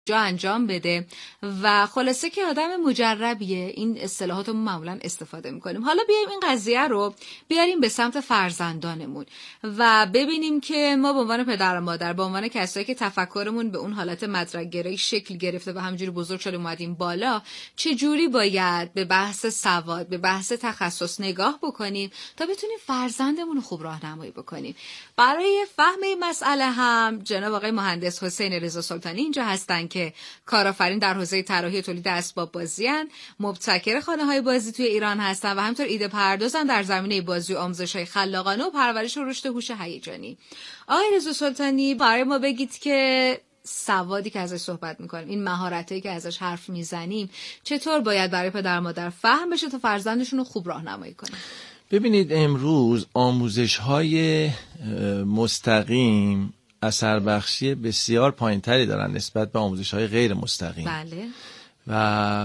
جا انجام بده و خلاصه که آدم مجربیه. این اصطلاحات رو معمولا استفاده میکنیم. حالا بیایم این قضیه رو بیاریم به سمت فرزندانمون و ببینیم که ما به عنوان پدر و مادر، به عنوان کسایی که تفکرمون به اون حالت مدرک گرایی شکل گرفته و همجوری بزرگ شدیم اومدیم بالا، چه جوری باید به بحث سواد، به بحث تخصص نگاه بکنیم تا بتونیم فرزندمون رو خوب راهنمایی بکنیم. برای فهم این مسئله هم جناب آقای مهندس حسین رضا سلطانی اینجا هستن که کارآفرین در حوزه طراحی تولید اسباب بازی ان، مبتکر خانه‌های بازی توی ایران هستن و همینطور ایده پردازن در زمینه بازی و آموزش‌های خلاقانه و پرورش و رشد هوش هیجانی. آقای رضا سلطانی، برای ما بگید که سوادی که ازش صحبت می‌کنیم، این مهارتایی که ازش حرف میزنیم، چطور باید برای پدر و مادر فهم بشه تا فرزندشون رو خوب راهنمایی کنن؟ ببینید، امروز آموزش‌های مستقیم اثر بخشی بسیار پایین‌تری دارن نسبت به آموزش‌های غیر مستقیم. بله. و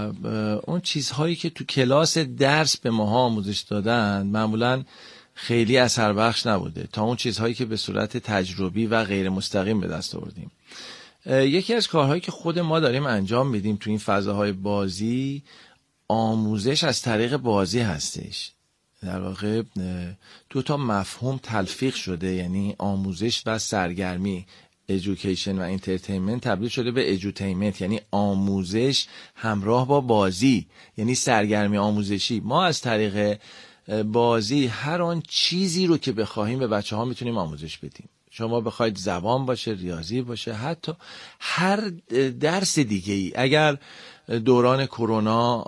اون چیزهایی که تو کلاس درس به ماها آموزش دادن معمولاً خیلی اثر بخش نبوده تا اون چیزهایی که به صورت تجربی و غیر مستقیم به دست آوردیم. یکی از کارهایی که خود ما داریم انجام میدیم تو این فضاهای بازی، آموزش از طریق بازی هستش. در واقع دو تا مفهوم تلفیق شده، یعنی آموزش و سرگرمی، education و entertainment تبدیل شده به edutainment، یعنی آموزش همراه با بازی، یعنی سرگرمی آموزشی. ما از طریق بازی هر آن چیزی رو که بخواهیم به بچه ها میتونیم آموزش بدیم. شما بخواید زبان باشه، ریاضی باشه، حتی هر درس دیگه ای. اگر دوران کرونا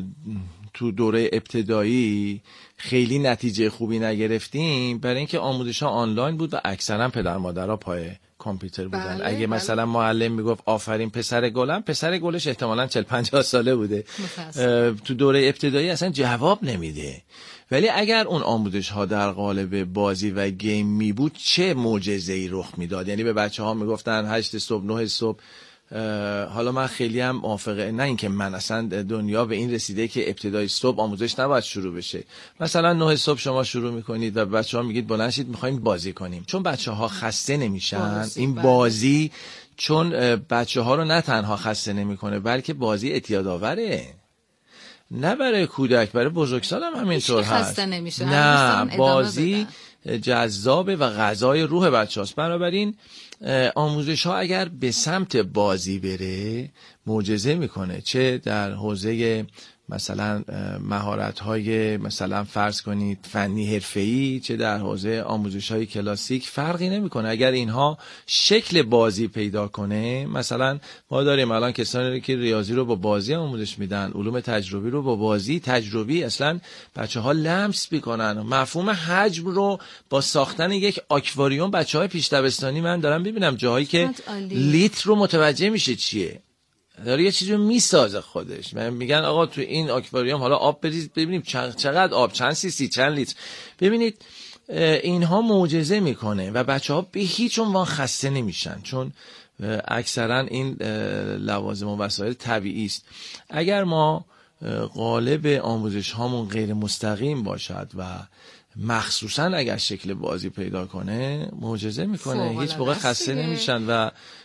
تو دوره ابتدایی خیلی نتیجه خوبی نگرفتیم برای اینکه آموزش‌ها آنلاین بود و اکثرا پدر مادرها پای کامپیوتر بودن. بله، اگه مثلا معلم میگفت آفرین پسر گلم، پسر گلش احتمالاً 40-50 ساله بوده. تو دوره ابتدایی اصلا جواب نمیده. ولی اگر اون آموزش‌ها در قالب بازی و گیم می بود، چه معجزه‌ای رخ میداد. یعنی به بچه‌ها میگفتن 8 صبح 9 صبح. حالا من خیلی هم موافقه، نه اینکه من اصلا دنیا به این رسیده که ابتدای صبح آموزش نباید شروع بشه. مثلا 9 صبح شما شروع میکنید و بچه‌ها میگید بلند شید میخوایم بازی کنیم، چون بچه‌ها خسته نمیشن. این بازی چون بچه‌ها رو نه تنها خسته نمیکنه بلکه بازی اعتیادآوره، نه برای کودک، برای بزرگسال هم همینطور هست. نه، بازی جذابه و غذای روح بچه‌هاست. بنابراین آموزش ها اگر به سمت بازی بره معجزه میکنه، چه در حوزه مثلا مهارت های مثلا فرض کنید فنی حرفه‌ای، چه در حوزه آموزش های کلاسیک، فرقی نمیکنه. اگر اینها شکل بازی پیدا کنه، مثلا ما داریم الان کسانی که ریاضی رو با بازی آموزش میدن، علوم تجربی رو با بازی تجربی اصلا بچه‌ها لمس میکنن. مفهوم حجم رو با ساختن یک آکواریوم، بچه‌های پیش دبستانی من دارم ببینم جاهایی که لیتر رو متوجه میشه چیه، داره یه چیزی رو میسازه خودش. من میگن آقا تو این آکواریوم حالا آب بریز ببینیم چقدر آب، چند سی چند لیتر. ببینید اینها معجزه میکنه و بچه‌ها به هیچ عنوان خسته نمیشن، چون اکثرا این لوازم و وسایل طبیعی است. اگر ما قالب آموزش هامون غیر مستقیم باشد و مخصوصا اگر شکل بازی پیدا کنه، معجزه میکنه، هیچ موقع خسته نمیشن و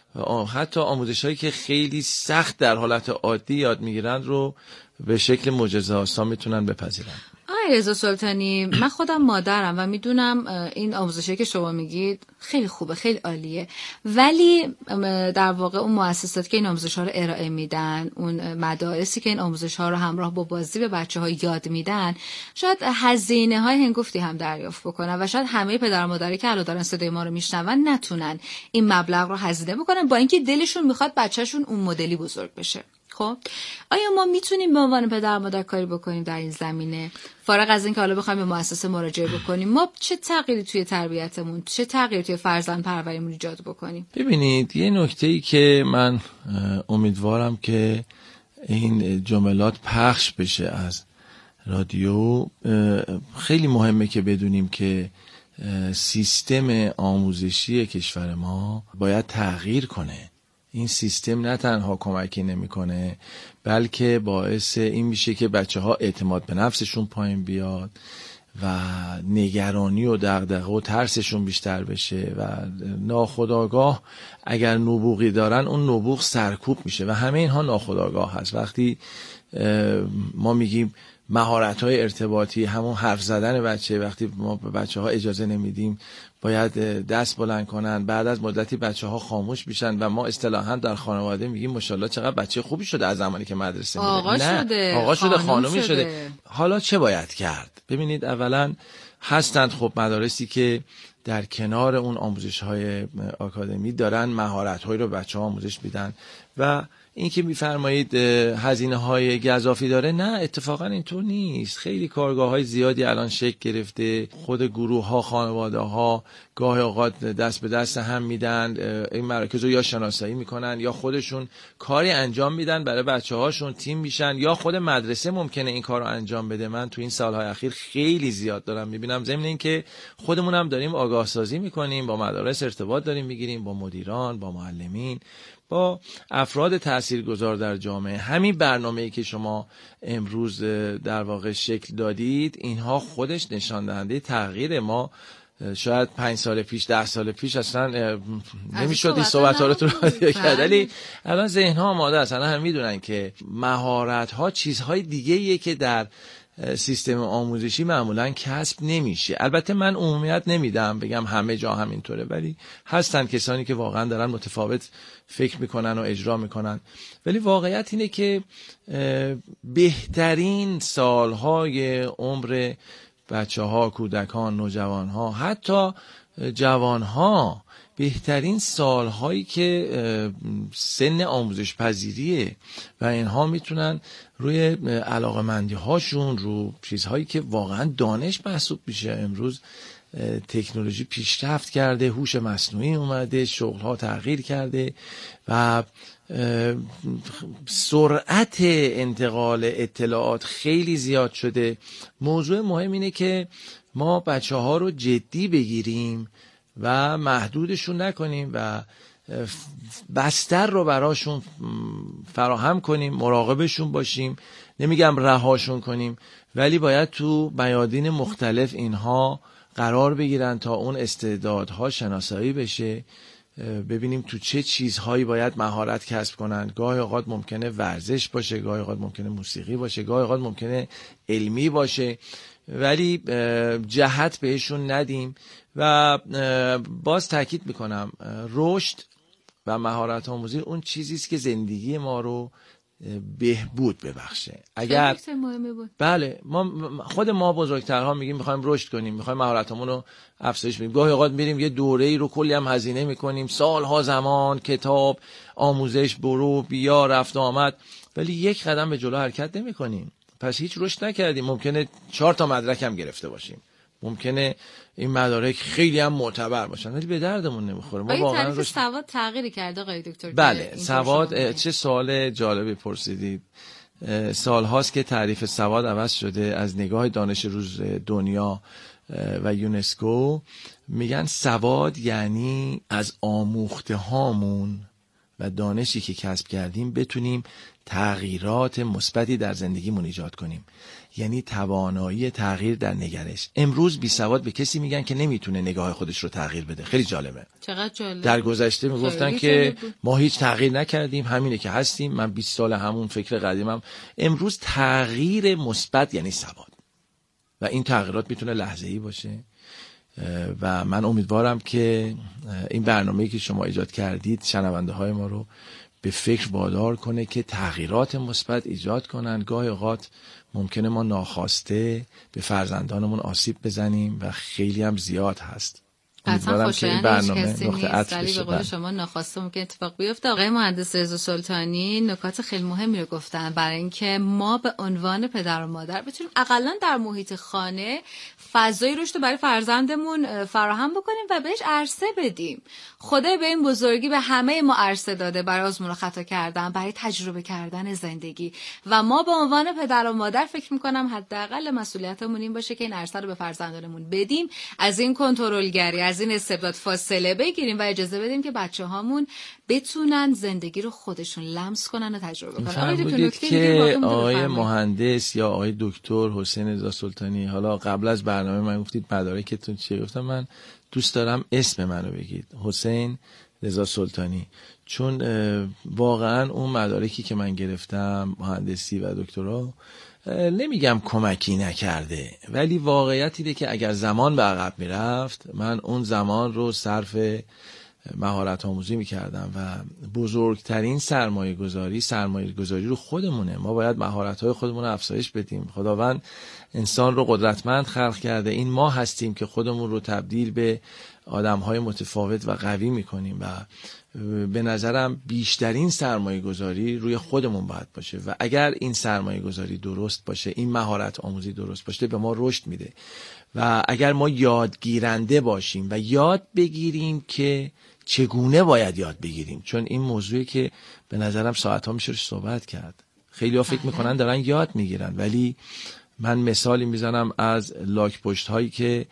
حتی آموزش‌هایی که خیلی سخت در حالت عادی یاد میگیرن رو به شکل معجزه‌آسا میتونن بپذیرن. آقای رضا سلطانی، من خودم مادرم و میدونم این آموزشی که شما میگید خیلی خوبه، خیلی عالیه، ولی در واقع اون مؤسساتی که این آموزش‌ها رو ارائه میدن، اون مدارسی که این آموزش‌ها رو همراه با بازی به بچه‌ها یاد میدن، شاید هزینه‌های هنگفتی هم دریافت بکنن و شاید همه پدر و مادری که الان دارن صدای ما رو میشنون نتونن این مبلغ رو هزینه بکنن، با اینکه دلشون میخواد بچه‌شون اون مدلی بزرگ بشه. خب آیا ما میتونیم به عنوان پدر و مادر کاری بکنیم در این زمینه؟ فارغ از اینکه حالا بخوایم به مؤسسه مراجعه بکنیم، ما چه تغییری توی تربیتمون، چه تغییری توی فرزند پروریمون ایجاد بکنیم؟ ببینید، یه نکته‌ای که من امیدوارم که این جملات پخش بشه از رادیو، خیلی مهمه که بدونیم که سیستم آموزشی کشور ما باید تغییر کنه. این سیستم نه تنها کمکی نمیکنه بلکه باعث این میشه که بچه‌ها اعتماد به نفسشون پایین بیاد و نگرانی و دغدغه و ترسشون بیشتر بشه و ناخودآگاه اگر نبوغی دارن اون نبوغ سرکوب میشه و همه اینها ناخودآگاه هست. وقتی ما میگیم مهارت‌های ارتباطی، همون حرف زدن بچه، وقتی ما به بچه‌ها اجازه نمیدیم باید دست بلند کنن، بعد از مدتی بچه‌ها خاموش میشن و ما اصطلاحاً در خانواده میگیم ماشاءالله چقدر بچه خوبی شده از زمانی که مدرسه میره. آقا شده خانومی شده. حالا چه باید کرد؟ ببینید اولاً هستند خب مدارسی که در کنار اون آموزش‌های آکادمی دارن مهارت‌هایی رو بچه‌ها آموزش میدن و این که میفرمایید هزینه‌های گزافی داره، نه اتفاقا اینطور نیست. خیلی کارگاه‌های زیادی الان شکل گرفته، خود گروه‌ها، خانواده‌ها گاهی اوقات دست به دست هم میدن، این مراکز رو یا شناسایی میکنن یا خودشون کاری انجام میدن برای بچه‌هاشون، تیم میشن، یا خود مدرسه ممکنه این کار رو انجام بده. من تو این سالهای اخیر خیلی زیاد دارم میبینم، ضمن این که خودمون هم داریم آگاه سازی میکنیم، با مدارس ارتباط داریم میگیریم، با مدیران، با معلمین، با افراد تاثیرگذار در جامعه. همین برنامه‌ای که شما امروز در واقع شکل دادید، اینها خودش نشان دهنده تغییر ما. شاید 5 سال پیش، 10 سال پیش اصلا نمیشد این صحبت‌ها رو تو رادیو کرد، ولی الان ذهن‌ها آماده است. الان هم میدونن که مهارت‌ها چیزهای دیگه‌ایه که در سیستم آموزشی معمولا کسب نمیشه. البته من عمومیت نمیدم بگم همه جا همینطوره، ولی هستن کسانی که واقعا دارن متفاوت فکر میکنن و اجرا میکنن. ولی واقعیت اینه که بهترین سالهای عمر بچه‌ها، کودکان، نوجوانها، حتی جوانها، بهترین سالهایی که سن آموزش پذیریه و اینها میتونن روی علاقمندی هاشون، رو چیزهایی که واقعا دانش محسوب میشه. امروز تکنولوژی پیشرفت کرده، هوش مصنوعی اومده، شغلها تغییر کرده و سرعت انتقال اطلاعات خیلی زیاد شده. موضوع مهم اینه که ما بچه‌ها رو جدی بگیریم و محدودشون نکنیم و بستر رو براشون فراهم کنیم، مراقبشون باشیم. نمیگم رهاشون کنیم، ولی باید تو میادین مختلف اینها قرار بگیرن تا اون استعدادها شناسایی بشه، ببینیم تو چه چیزهایی باید مهارت کسب کنن. گاهی اوقات ممکنه ورزش باشه، گاهی اوقات ممکنه موسیقی باشه، گاهی اوقات ممکنه علمی باشه، ولی جهت بهشون ندیم. و باز تاکید میکنم رشد و مهارت آموزی اون چیزیست که زندگی ما رو بهبود ببخشه. اگر بله خود ما بزرگترها میگیم میخوایم رشد کنیم، میخوایم مهارتامون رو افزایش بدیم، گاهی اوقات میریم یه دوره‌ای رو کلی هم هزینه میکنیم، سالها زمان، کتاب، آموزش، برو بیا، رفت آمد، ولی یک قدم به جلو حرکت نمیکنیم. پس هیچ رشد نکردیم. ممکنه 4 تا مدرک هم گرفته باشیم، ممکنه این مدارک خیلی هم معتبر باشن، ولی به دردمون نمیخوره. ما واقعا تعریف سواد تغییری کرده آقای دکتر؟ بله سواد، چه سوال جالبی پرسیدید. سالهاست که تعریف سواد عوض شده. از نگاه دانش روز دنیا و یونسکو میگن سواد یعنی از آموخته هامون و دانشی که کسب کردیم بتونیم تغییرات مثبتی در زندگیمون ایجاد کنیم، یعنی توانایی تغییر در نگرش. امروز بی سواد به کسی میگن که نمیتونه نگاه خودش رو تغییر بده. خیلی جالبه. چقدر جالب. در گذشته میگفتن که ما هیچ تغییر نکردیم، همینه که هستیم، من 20 سال همون فکر قدیمم. امروز تغییر مثبت یعنی سواد و این تغییرات میتونه لحظه‌ای باشه و من امیدوارم که این برنامه‌ای که شما ایجاد کردید شنونده های ما رو به فکر وادار کنه که تغییرات مثبت ایجاد کنن. گاهی اوقات ممکنه ما ناخواسته به فرزندانمون آسیب بزنیم و خیلی هم زیاد هست. امیدوارم که این برنامه نقطه عطف بشه. به قول شما ناخواسته ممکن اتفاق بیفته. آقای مهندس رضا سلطانی نکات خیلی مهمی رو گفتن برای اینکه ما به عنوان پدر و مادر بتونیم حداقل در محیط خانه فضایی رشد برای فرزندمون فراهم بکنیم و بهش عرصه بدیم. خدا به این بزرگی به همه ما عرصه داده برای آزمون و خطا کردن، برای تجربه کردن زندگی و ما به عنوان پدر و مادر فکر می‌کنم حداقل مسئولیتمون این باشه که این عرصه رو به فرزندانمون بدیم. از این کنترلگری، از از این استبداد فاصله بگیریم و اجازه بدیم که بچه‌هامون بتونن زندگی رو خودشون لمس کنن و تجربه کنن. که آقای مهندس یا آقای دکتر حسین رضا سلطانی، حالا قبل از برنامه من گفتید مدارکتون چیه، گفتم من دوست دارم اسم منو بگید، حسین رضا سلطانی، چون واقعا اون مدارکی که من گرفتم مهندسی و دکترا نمیگم کمکی نکرده، ولی واقعیت اینه که اگر زمان به عقب میرفت من اون زمان رو صرف مهارت آموزی میکردم و بزرگترین سرمایه گذاری رو خودمونه. ما باید مهارت های خودمون رو افزایش بدیم. خداوند انسان رو قدرتمند خلق کرده، این ما هستیم که خودمون رو تبدیل به آدم های متفاوت و قوی میکنیم و به نظرم بیشترین سرمایه گذاری روی خودمون باید باشه و اگر این سرمایه گذاری درست باشه، این مهارت آموزی درست باشه، به ما رشد میده. و اگر ما یادگیرنده باشیم و یاد بگیریم که چگونه باید یاد بگیریم، چون این موضوعی که به نظرم ساعت‌ها میشه صحبت کرد. خیلی‌ها فکر میکنن دارن یاد میگیرن، ولی من مثالی میزنم از لاک‌پشت‌های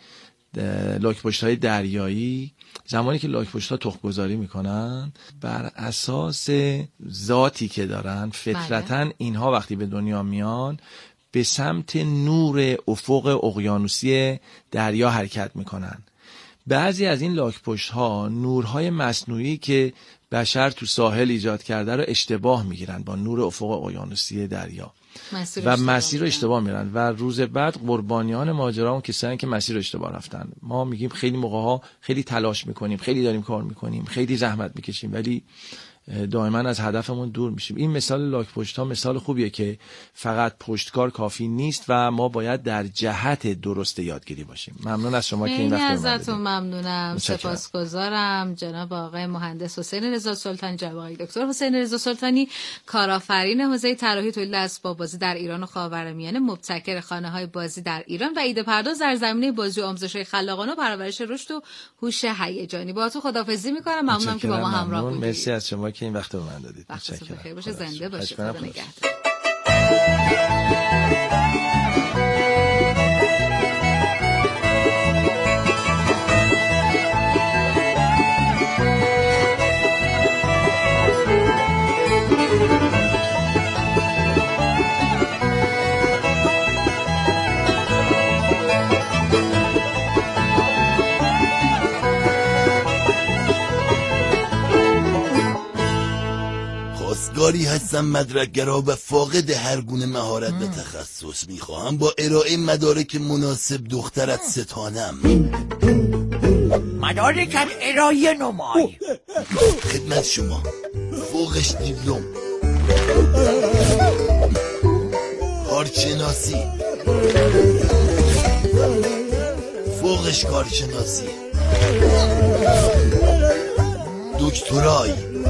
دریایی. زمانی که لاک‌پشت‌ها تخم‌گذاری میکنن، بر اساس ذاتی که دارن فطرتاً اینها وقتی به دنیا میان به سمت نور افق اقیانوسی دریا حرکت میکنن. بعضی از این لاک‌پشت‌ها نورهای مصنوعی که بشر تو ساحل ایجاد کرده رو اشتباه میگیرن با نور افق اقیانوسی دریا و مسیر رو اشتباه میرن و روز بعد قربانیان ماجرا اون کسایی که مسیر رو اشتباه رفتن. ما میگیم خیلی موقع‌ها خیلی تلاش میکنیم، خیلی داریم کار میکنیم، خیلی زحمت میکشیم، ولی دائما از هدفمون دور میشیم. این مثال لاک‌پشت‌ها مثال خوبیه که فقط پشتکار کافی نیست و ما باید در جهت درست یادگیری باشیم. ممنون از شما که این وقت رو من ازتون ممنونم. سپاسگزارم جناب آقای مهندس حسین رضا سلطانی، جناب آقای دکتر حسین رضا سلطانی، کارآفرین حوزه طراحی تولید اسباب بازی در ایران و خاورمیانه، مبتکر خانه‌های بازی در ایران و ایده پرداز در زمینه بازی و آموزش خلاقانه و پرورش رشد و هوش هیجانی. باهاتون خداحافظی می‌کنم. ممنونم که با ما همراه بودید. مرسی از شما که این وقت رو من دادید. متشکرم. بخیر باشه، زنده باشه. خدا نگهدار. خواستگاری هستم مدرک‌گرا و فاقد هر گونه مهارت و تخصص. میخواهم با ارائه مدارک مناسب دخترت ستانم. مدارکت ارائه نمای. خدمت شما. فوقش دیپلم، کارشناسی، فوقش کارشناسی، دکترای.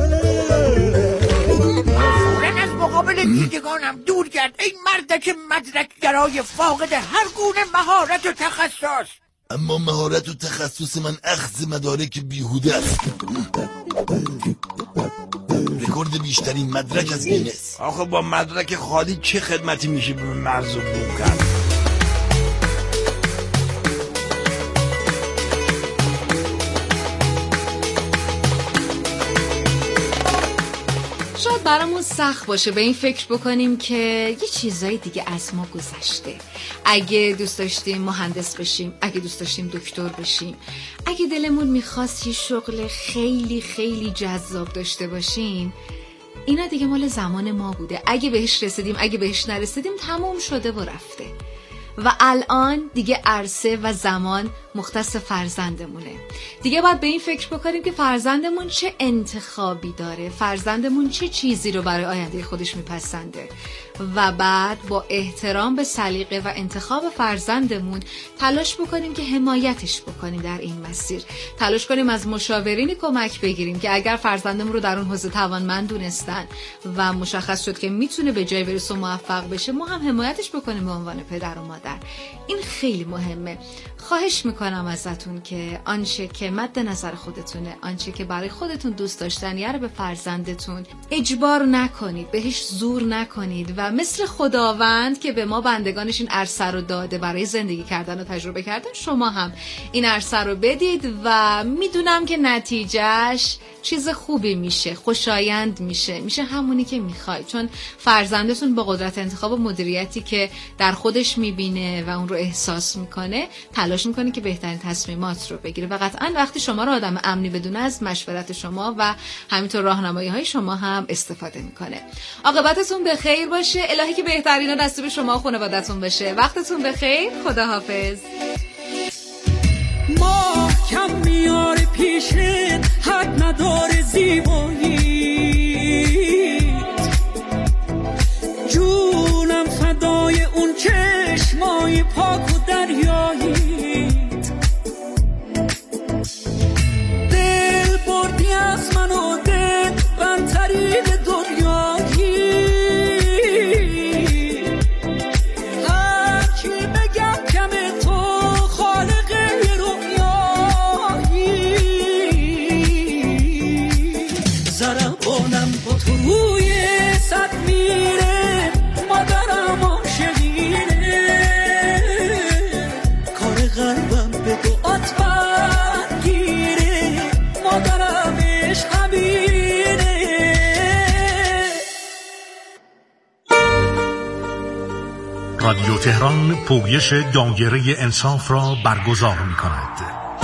از مقابل دیدگانم دور گرد ای مردک مدرک‌گرای فاقد هر گونه مهارت و تخصص. اما مهارت و تخصص من اخذ مدارک بیهوده است. رکورد بیشترین مدرک از گینس. آخه با مدرک خالی چه خدمتی میشه به مرز و بوم کرد؟ شاید برامون سخت باشه به این فکر بکنیم که یه چیزای دیگه از ما گذشته. اگه دوست داشتیم مهندس بشیم، اگه دوست داشتیم دکتر بشیم، اگه دلمون میخواست یه شغل خیلی خیلی جذاب داشته باشیم، اینا دیگه مال زمان ما بوده. اگه بهش رسیدیم، اگه بهش نرسیدیم، تموم شده و رفته. و الان دیگه عرصه و زمان مختص فرزندمونه. دیگه باید به این فکر بکنیم که فرزندمون چه انتخابی داره، فرزندمون چه چیزی رو برای آینده خودش میپسنده و بعد با احترام به سلیقه و انتخاب فرزندمون تلاش بکنیم که حمایتش بکنیم در این مسیر. تلاش کنیم از مشاورینی کمک بگیریم که اگر فرزندمون رو در اون حوزه توانمند دونستن و مشخص شد که میتونه به جای برسه و موفق بشه، ما هم حمایتش بکنیم به عنوان پدر و مادر. این خیلی مهمه. خواهش میکنم میکنم ازتون که آنچه که مد نظر خودتونه، آنچه که برای خودتون دوست داشتن رو به فرزندتون اجبار نکنید، بهش زور نکنید و مثل خداوند که به ما بندگانش این عرصه رو داده برای زندگی کردن و تجربه کردن، شما هم این عرصه رو بدید و میدونم که نتیجهش چیز خوبی میشه، خوشایند میشه همونی که میخواید، چون فرزندتون با قدرت انتخاب و مدیریتی که در خودش میبینه و اون رو احساس میکنه تلاش میکنه که بهترین تصمیمات رو بگیره و قطعا وقتی شما رو آدم امنی بدونه از مشورت شما و همینطور راهنمایی های شما هم استفاده میکنه. عاقبتتون به خیر باشه، الهی که بهترین نصیب شما و خانواده‌تون بشه. وقتتون بخیر، خداحافظ. ما کم میاره پیشت، حد نداره زیبایی، جونم فدای اون چشمای پاک و دریایی، دل بردی از من و دل بندتری به دنیایی، هرچی بگم کمه تو خالق رویایی، زربانم با تو روی صد میره، مادرم عاشقینه، کار قلبم به دعات برگیره، مادرم عشق همینه. رادیو تهران پویش دایره انصاف را برگزار می‌کند.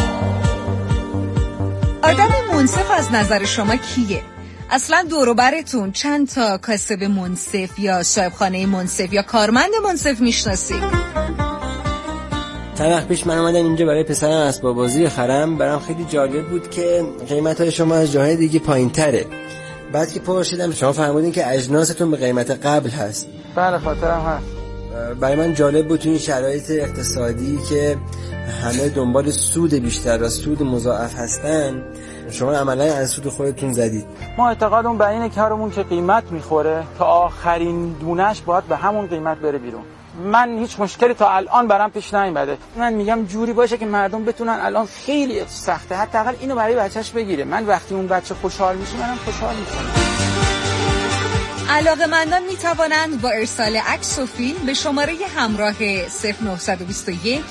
آدم منصف از نظر شما کیه؟ اصلا دور و برتون چند تا کاسب منصف یا صاحبخانه منصف یا کارمند منصف میشناسید؟ چند وقت پیش من اومدم اینجا برای پسرم اسباب بازی بخرم، برام خیلی جالب بود که قیمت‌های شما از جاهای دیگه پایین‌تره. بعد که پرسیدم شما فرمودین که اجناستون به قیمت قبل هست. بله خاطرم هست. برای من جالب بود تو این شرایط اقتصادی که همه دنبال سود بیشتر و سود مضاعف هستن، شما عملا از سود خودتون زدید. ما اعتقادمون بر اینه که هرمون که قیمت میخوره تا آخرین دونش باید به همون قیمت بره بیرون. من هیچ مشکلی تا الان برام پیش نیومده. من میگم جوری باشه که مردم بتونن، الان خیلی سخته، حداقل اینو برای بچه‌ش بگیره. من وقتی اون بچه خوشحال میشه منم خوشحال میشم. علاقه‌مندان میتوانند با ارسال عکس و فیلم به شماره همراه 0921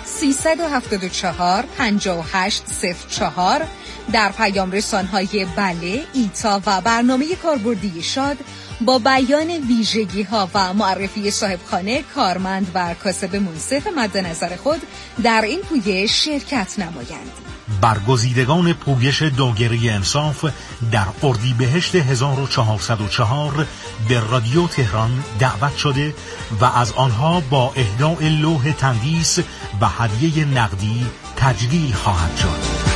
374 5804 در پیام رسان‌های بله، ایتا و برنامه کاربردی شاد با بیان ویژگی‌ها و معرفی صاحبخانه، کارمند و کاسب منصف مد نظر خود در این پویش شرکت نمایند. برگزیدگان پویش دایره انصاف در اردیبهشت 1404 به رادیو تهران دعوت شده و از آنها با اهداء لوح تندیس و هدیه نقدی تجلیل خواهد شد.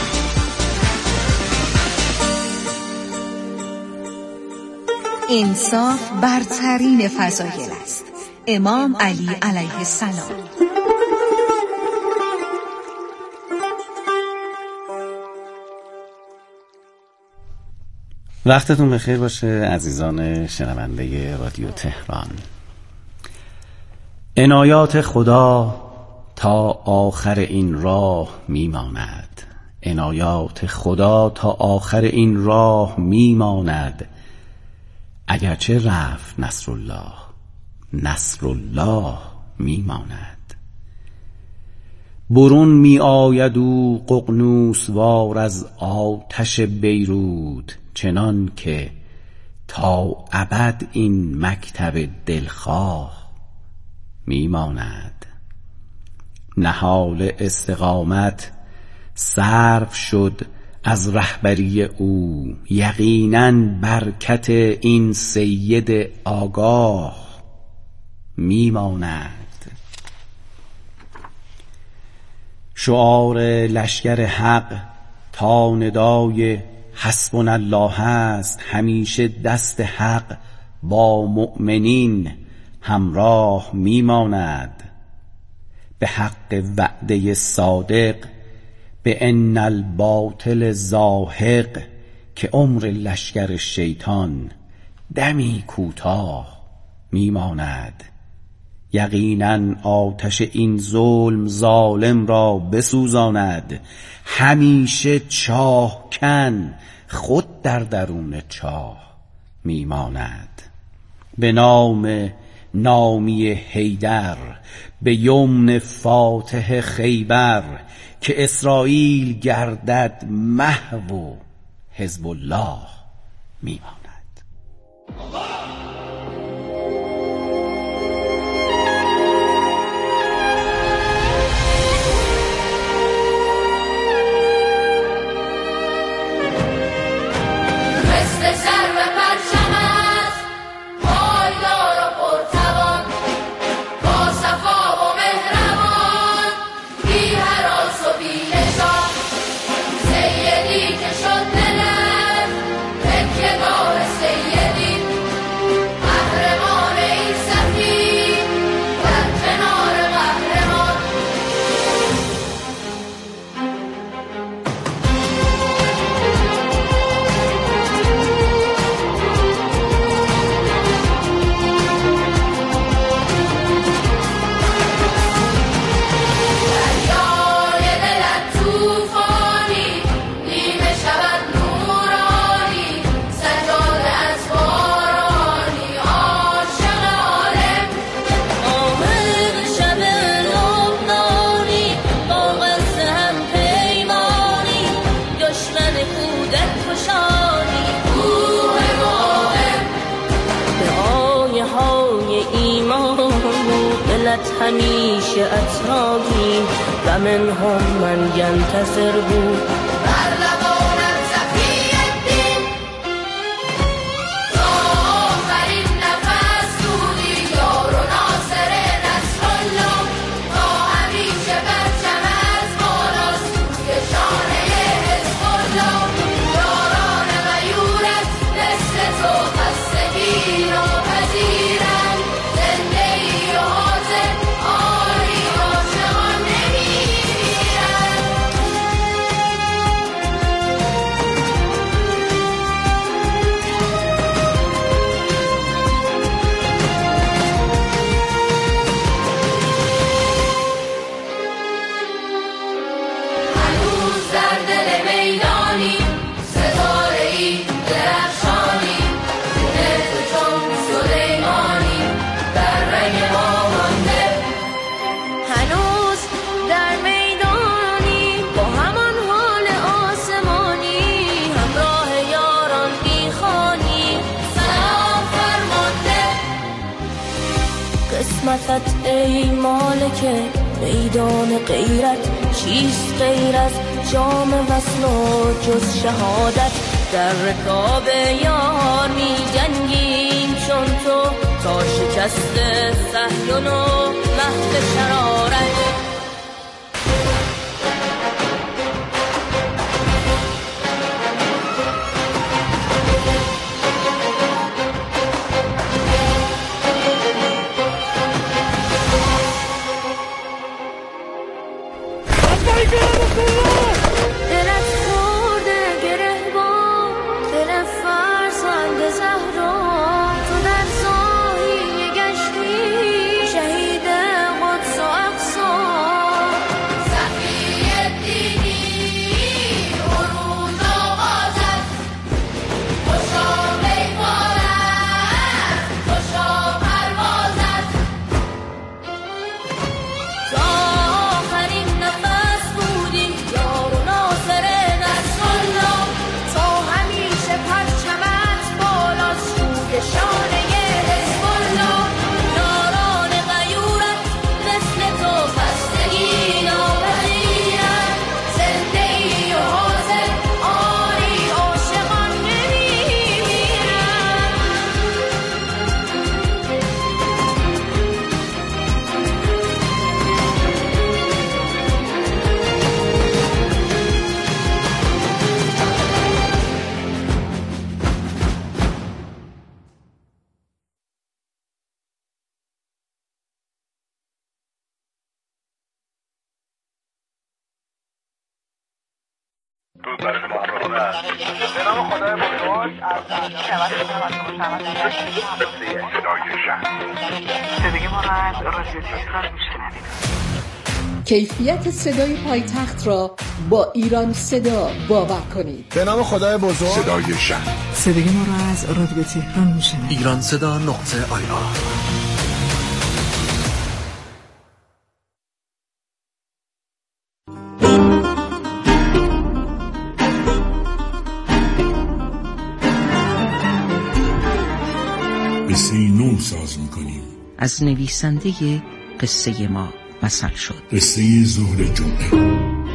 انصاف برترین فضایل است. امام علی علیه السلام. وقتتون بخیر باشه عزیزان شنونده رادیو تهران. عنایات خدا تا آخر این راه میماند، عنایات خدا تا آخر این راه میماند، اگرچه رفت نصرالله، نصرالله میماند. برون می آید او ققنوس وار از آتش بیروت، چنان که تا ابد این مکتب دلخواه میماند. نهال استقامت صرف شد از رهبری او، یقیناً برکت این سید آگاه میماند. شعار لشکر حق تا ندای حسبنا الله است، همیشه دست حق با مؤمنین همراه میماند. به حق وعده صادق به ان الباطل زاهق، که عمر لشکر شیطان دمی کوتاه میماند. یقینا آتش این ظلم ظالم را بسوزاند، همیشه چاه کن خود در درون چاه میماند. به نام نامی حیدر، به یمن فاتح خیبر، که اسرائیل گردد محو و حزب الله میماند. همیشه اطراقی و من هم من ینتصر بود بر لبانم صفی الدین تا آخرین نفس بودی یار و ناصر نصر الله تا همیشه برچم از بالاست که شانه حزب الله یاران غیورت مثل تو خستگی را پذیرند زنده ای و حاضر آری عاشقان نمیمیرند. هنوز در دل میدانی ستاره ای درخشانی خونه تو چون سلیمانی در رنگ ما مانده. هنوز در میدانی با همان حال آسمانی همراه یاران بیخانی سلام فرمانده. قسمتت ای مالک میدان غیرت چیست غیر از جام وصل و جز شهادت در رکاب یار می جنگیم چون تو تا شکست صهیون و محو شرارت. دلت خورده گره با دل فرزند زهرا تو در زاهی گشتی شهید قدس و اقصا درود بر شما همراهان به نام خدای بزرگ صدای شهر صدای ما را از رادیو تهران میشنوید. کیفیت صدای پایتخت را با ایران صدا باور کنید. به نام خدای بزرگ صدای شهر صدای ما را از رادیو تهران میشنوید. ایران صدا نقطه آیا. قصه نو ساز میکنیم. از نویسنده قصه ما مثل شد. قصه ظهر جمعه.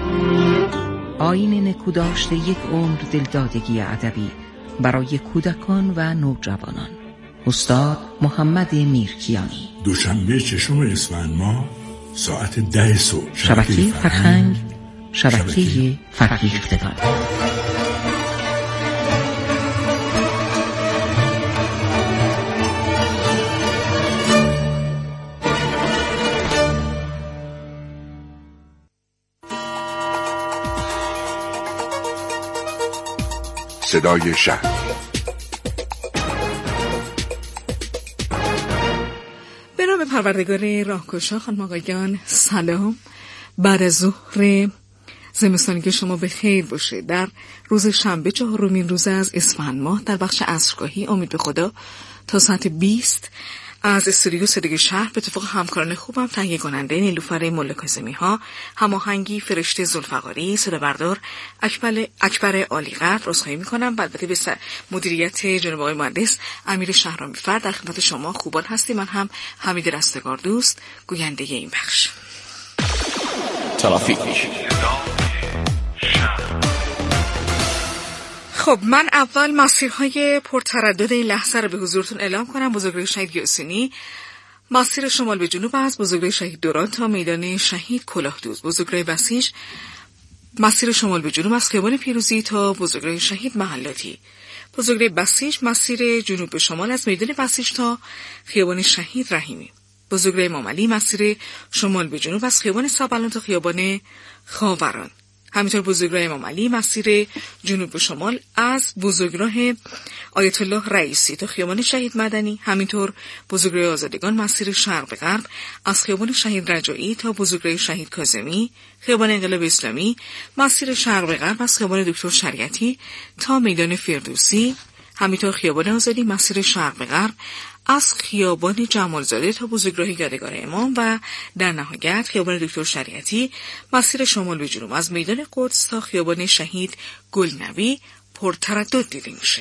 آیین نکوداشت یک عمر دلدادگی ادبی برای کودکان و نوجوانان. استاد محمد میرکیانی. دوشنبه 6 اسفند ماه ساعت 10 صبح. شبکه فرهنگ، شبکه فرهیختگان. صدای شهر. به نام پروردگار راهگشا، خانم آقایان سلام. بعد از ظهر زمستانی که شما به خیر باشه. در روز شنبه 4مین روز از اسفند ماه در بخش عصرگاهی امید به خدا تا ساعت 20 از استودیو صدای شهر به اتفاق همکاران خوبم تهیه کننده نیلوفر ملا کاظمی ها، هماهنگی فرشته ذوالفقاری، صدا بردار اکبر عالیقدر رسخایی میکنم. البته به مدیریت جناب آقای مهندس امیر شهرامی فرد در خدمت شما خوبان هستیم. من هم حمید رستگار دوست گوینده این بخش. ترافیک. خب من اول مسیرهای پرتردد این لحظه رو به حضورتون اعلام کنم. بزرگراه شهید یاسینی، مسیر شمال به جنوب از بزرگراه شهید دوران تا میدان شهید کلاهدوز. بزرگراه بسیج، مسیر شمال به جنوب از خیابان پیروزی تا بزرگراه شهید محلاتی. بزرگراه بسیج، مسیر جنوب به شمال از میدان بسیج تا خیابان شهید رحیمی. بزرگراه امام علی، مسیر شمال به جنوب از خیابان سابلان تا خیابان خاوران. همینطور بزرگراه امام علی، مسیر جنوب به شمال از بزرگراه آیت الله رئیسی تا خیابان شهید مدنی. همینطور بزرگراه آزادگان، مسیر شرق به غرب از خیابان شهید رجایی تا بزرگراه شهید کاظمی. خیابان انقلاب اسلامی، مسیر شرق به غرب از خیابان دکتر شریعتی تا میدان فردوسی. همینطور خیابان آزادی، مسیر شرق به غرب از خیابان جمالزاده تا بزرگراه یادگار امام. و در نهایت خیابان دکتر شریعتی، مسیر شمال به جنوب از میدان قدس تا خیابان شهید گلنوی پرتردد دیده میشه.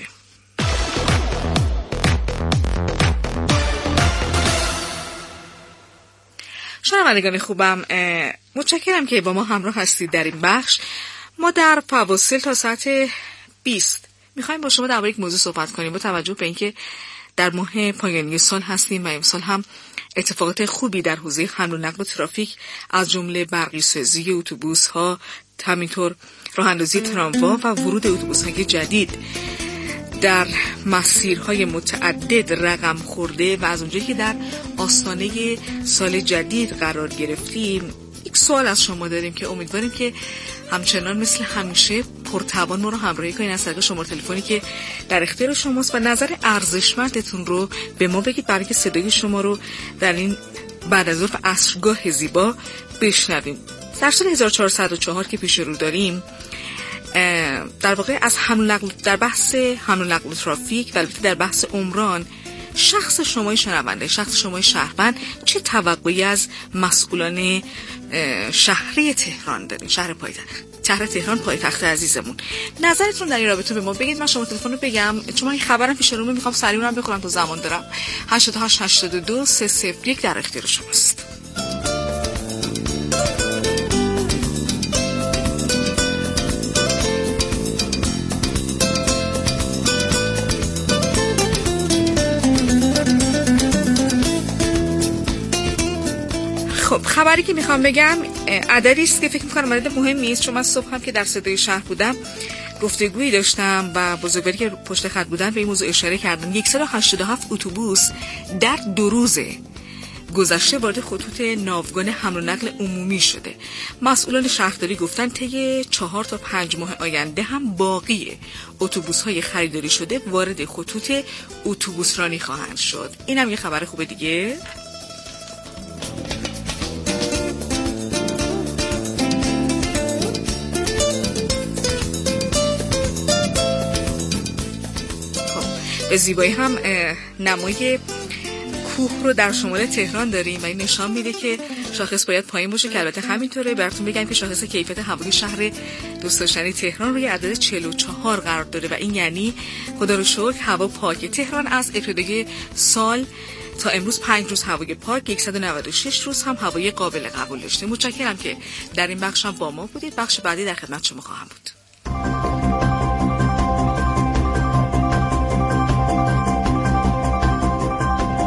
شنوندگان خوبم، متشکرم که با ما همراه هستید در این بخش. ما در فواصل تا ساعت 20 میخوایم با شما درباره یک موضوع صحبت کنیم با توجه به اینکه در ماه پایانی سال هستیم و امسال هم اتفاقات خوبی در حوزه حمل و نقل و ترافیک از جمله برقی‌سازی اتوبوس‌ها، همینطور راه‌اندازی تراموا و ورود اتوبوس‌های جدید در مسیرهای متعدد رقم خورده و از اونجایی که در آستانه سال جدید قرار گرفتیم، یک سوال از شما داریم که امیدواریم که همچنان مثل همیشه پرتوان ما رو همراهی کنید از طریق شماره تلفنی که در اختیار شماست و نظر ارزشمندتون رو به ما بگید برای که صدای شما رو در این بعد از ظهر عصرگاه زیبا بشنویم. در سال 1404 که پیش رو داریم، در واقع از در بحث حمل و نقل و ترافیک و البته در بحث عمران، شخص شمای شنونده، شخص شمای شهروند چه توقعی از مسئولان شهری تهران دارین؟ شهر تهران پایتخت عزیزمون. نظرتون در این رابطه به ما بگید. من شما تلفن رو بگم چون من خبرم پیش رومه میخوام سریع اونم بخورم تو زمان دارم. 88 82 301 در اختیار شماست. خب خبری که میخوام بگم عددی است که فکر میکنم عدد مهمی است، چون من صبح هم که در صدای شهر بودم گفتگویی داشتم و بزرگواری که پشت خط بودن به این موضوع اشاره کردن. 187 اتوبوس در 2 روزه گذشته وارد خطوط ناوگان حمل و نقل عمومی شده. مسئولان شهرداری گفتن طی 4 تا 5 ماه آینده هم باقی اتوبوس‌های خریداری شده وارد خطوط اتوبوسرانی خواهند شد. اینم یه خبر خوبه دیگه. به زیبایی هم نمای کوه رو در شمال تهران داریم و این نشان میده که شاخص باید پایین باشه که البته همینطوره. براتون بگم که شاخص کیفیت هوای شهر دوست داشتنی تهران روی عدد 44 قرار داره و این یعنی خدا رو شکر هوا پاکه. تهران از ابتدای سال تا امروز 5 روز هوای پاک، 196 روز هم هوای قابل قبول داشته. متشکرم که در این بخش هم با ما بودید. بخش بعدی در خدمت شما خواهم بود.